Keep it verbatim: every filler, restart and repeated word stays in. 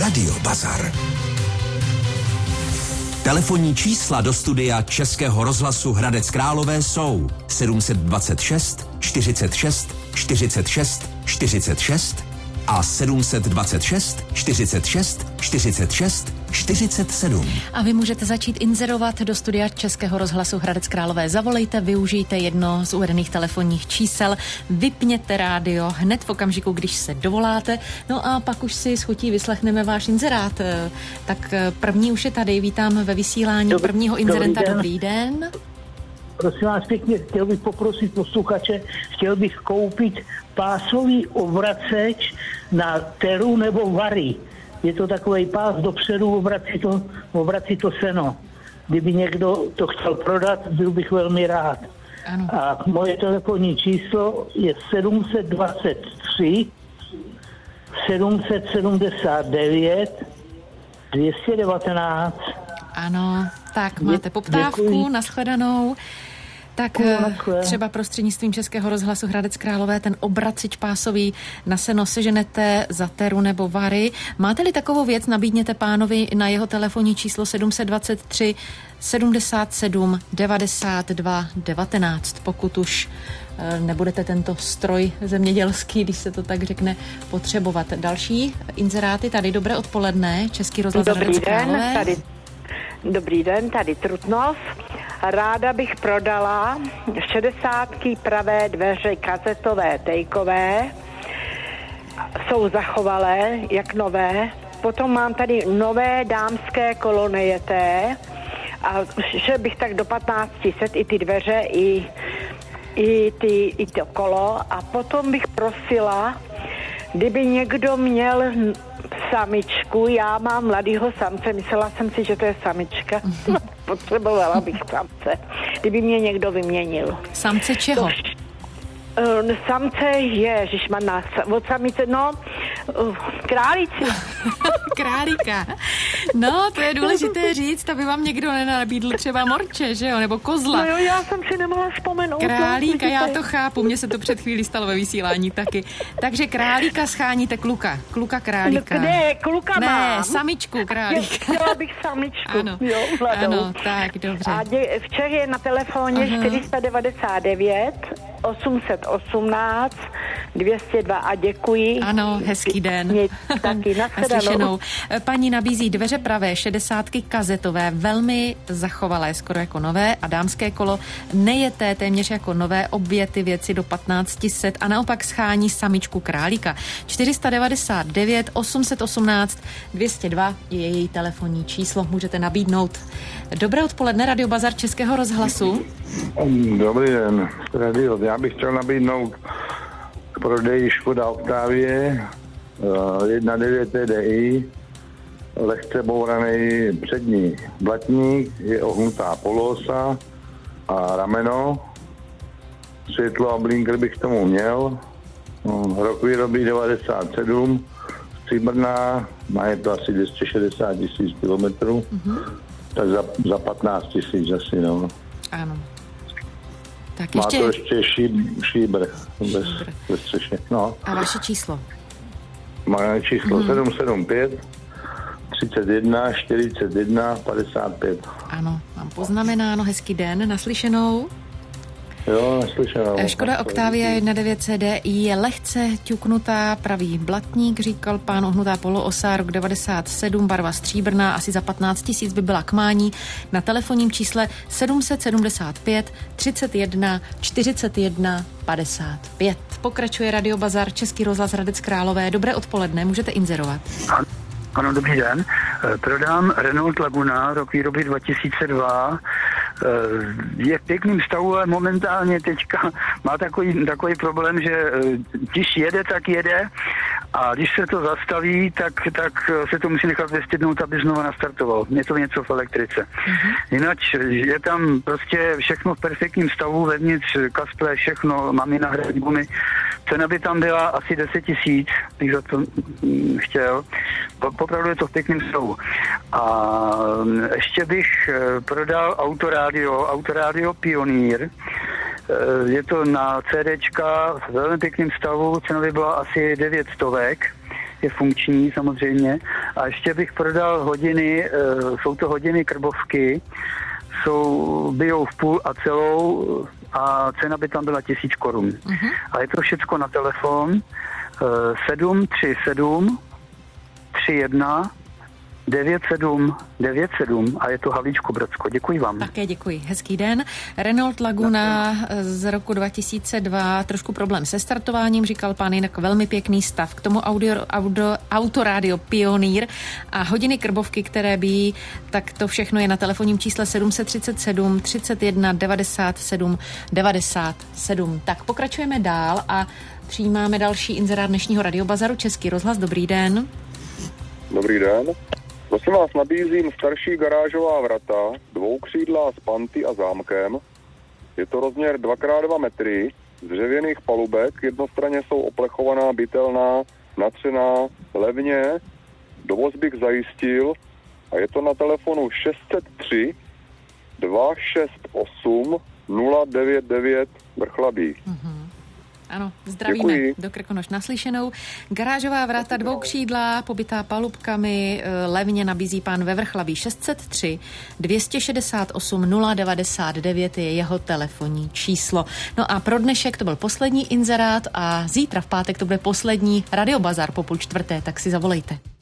Radio Bazar. Telefonní čísla do studia Českého rozhlasu Hradec Králové jsou sedm dva šest, čtyřicet šest, čtyřicet šest, čtyřicet šest a sedm dva šest, čtyřicet šest, čtyřicet šest, čtyřicet sedm. A vy můžete začít inzerovat do studia Českého rozhlasu Hradec Králové. Zavolejte, využijte jedno z uvedených telefonních čísel, vypněte rádio hned v okamžiku, když se dovoláte, no a pak už si s chutí vyslechneme váš inzerát. Tak první už je tady, vítám ve vysílání dobrý, prvního inzerenta. Dobrý den. Dobrý den. Prosím vás pěkně, chtěl bych poprosit posluchače, chtěl bych koupit pásový obraceč na teru nebo vary. Je to takový pás dopředu, obrací to, obrací to seno. Kdyby někdo to chtěl prodat, byl bych velmi rád. Ano. A moje telefonní číslo je sedm dva tři, sedm sedm devět, dvě stě devatenáct. Ano, tak máte poptávku, děkuji. Nashledanou. Tak třeba prostřednictvím Českého rozhlasu Hradec Králové ten obracič pásový na seno seženete za teru nebo vary. Máte-li takovou věc, nabídněte pánovi na jeho telefonní číslo sedm dva tři, sedmdesát sedm, devadesát dva, devatenáct. Pokud už nebudete tento stroj zemědělský, když se to tak řekne, potřebovat. Další inzeráty tady. Dobré odpoledne, Český rozhlas Hradec Králové. Tady. Dobrý den, tady Trutnov. Ráda bych prodala šedesátky pravé dveře kazetové, tejkové. Jsou zachovalé, jak nové. Potom mám tady nové dámské kolo nejeté. A šel bych tak do patnáct set i ty dveře, i, i, ty, i to kolo. A potom bych prosila, kdyby někdo měl samičku, já mám mladýho samce, myslela jsem si, že to je samička. Potřebovala bych samce. Kdyby mě někdo vyměnil. Samce čeho? To, uh, samce je, ježišmana, od samice, no, uh, králíci. Králíka. No, to je důležité říct, aby vám někdo nenabídl třeba morče, že jo, nebo kozla. No jo, já jsem si nemohla vzpomenout. Králíka, já to chápu, mně se to před chvílí stalo ve vysílání taky. Takže králíka scháníte kluka, kluka králíka. Ne, kluka ne, mám. Ne, samičku králíka. Chtěla bych samičku, ano, jo, mladou. Ano, tak, dobře. A dě, včera je na telefoně Aha. čtyři devadesát devět, osm osmnáct, dvě stě dva a děkuji. Ano, hezký den. Mě taky naslyšenou. Paní nabízí dveře pravé, šedesátky kazetové, velmi zachovalé, skoro jako nové, a dámské kolo nejeté, téměř jako nové, obě ty věci do patnáct set a naopak schání samičku králíka. čtyři devadesát devět, osm osmnáct, dvě stě dva je její telefonní číslo, můžete nabídnout. Dobré odpoledne, Radio Bazar Českého rozhlasu. Dobrý den, radio. Já bych chtěl nabídnout k prodeji Škoda Octavie jedna devět T D I, lehce bouraný přední blatník, je ohnutá poloosa a rameno, světlo a blinker bych k tomu měl, rok výroby devadesát sedm, stříbrná, má je to asi dvě stě šedesát tisíc kilometrů, mm-hmm. tak za, za patnáct tisíc asi, no. Ano. Tak má ještě... to ještě šíb, šíbr, bez, bez střeše, no. A vaše číslo? Má číslo mm. sedm sedm pět, třicet jedna, čtyřicet jedna, padesát pět. Ano, mám poznamenáno, hezký den, naslyšenou. Jo, naslyšenou. Škoda Octavia jedna devět C D I je lehce ťuknutá, pravý blatník, říkal pán, ohnutá poloosa, rok devadesát sedm, barva stříbrná, asi za patnáct tisíc by byla k mání. Na telefonním čísle sedm sedmdesát pět, třicet jedna, čtyřicet jedna, padesát pět. Pokračuje Radio Bazar, Český rozhlas Hradec Králové. Dobré odpoledne, můžete inzerovat. Ano, dobrý den. Prodám Renault Laguna, rok výroby dva tisíce dva. Je v pěkným stavu, ale momentálně teďka má takový, takový problém, že když jede, tak jede a když se to zastaví, tak, tak se to musí nechat vystydnout, aby znovu nastartoval. Je to něco v elektrice. Mm-hmm. Jinak je tam prostě všechno v perfektním stavu, vevnitř kasple, všechno, mám i náhradní gumy. Cena by tam byla asi deset tisíc, bych za to mm, chtěl. Popravdu je to v pěkným stavu. A ještě bych prodal autorádio, autorádio Pioneer. Je to na CDčka v velmi pěkným stavu, cena by byla asi devět stovek. je funkční samozřejmě. A ještě bych prodal hodiny, jsou to hodiny krbovky, jsou, bijou v půl a celou a cena by tam byla tisíc korun. Uh-huh. A je to všecko na telefon sedm tři sedm tři jedna devět sedm devět sedm a je to Havlíčko Brodsko. Děkuji vám. Také děkuji. Hezký den. Renault Laguna z roku dva tisíce dva, trošku problém se startováním, říkal pán, jinak velmi pěkný stav. K tomu audio, audio, autorádio Pionýr a hodiny krbovky, které bíjí, tak to všechno je na telefonním čísle sedm tři sedm třicet jedna devadesát sedm devadesát sedm. Tak pokračujeme dál a přijímáme další inzerát dnešního radiobazaru. Český rozhlas, dobrý den. Dobrý den. Prosím vás, nabízím starší garážová vrata, dvoukřídlá s panty a zámkem. Je to rozměr dva krát dva metry, z dřevěných palubek, jednostranně jsou oplechovaná, bytelná, natřená, levně, dovoz bych zajistil a je to na telefonu šest set tři dva šest osm nula devět devět Vrchlabí. Mm-hmm. Ano, zdravíme. Děkuji. Do Krkonoš naslyšenou. Garážová vrata dvoukřídlá, pobytá palubkami, levně nabízí pán ve Vrchlabí. šest set tři dva šest osm nula devadesát devět je jeho telefonní číslo. No a pro dnešek to byl poslední inzerát a zítra v pátek to bude poslední radiobazar po půl čtvrté, tak si zavolejte.